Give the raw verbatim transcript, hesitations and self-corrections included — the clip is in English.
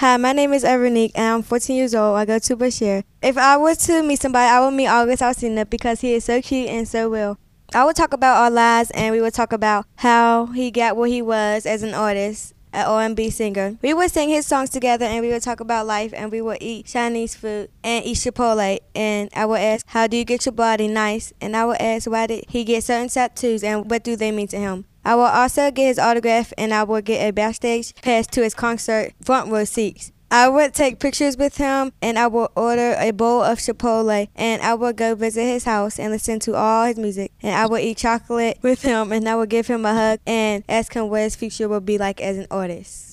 Hi, my name is Evernique, and I'm fourteen years old. I go to Bashir. If I was to meet somebody, I would meet August Alsina because he is so cute and so well. I would talk about our lives, and we would talk about how he got where he was as an artist, an R and B singer. We would sing his songs together, and we would talk about life, and we would eat Chinese food and eat Chipotle. And I would ask, how do you get your body nice? And I would ask, why did he get certain tattoos, and what do they mean to him? I will also get his autograph, and I will get a backstage pass to his concert front row seats. I would take pictures with him, and I will order a bowl of Chipotle, and I will go visit his house and listen to all his music. And I will eat chocolate with him, and I will give him a hug and ask him what his future will be like as an artist.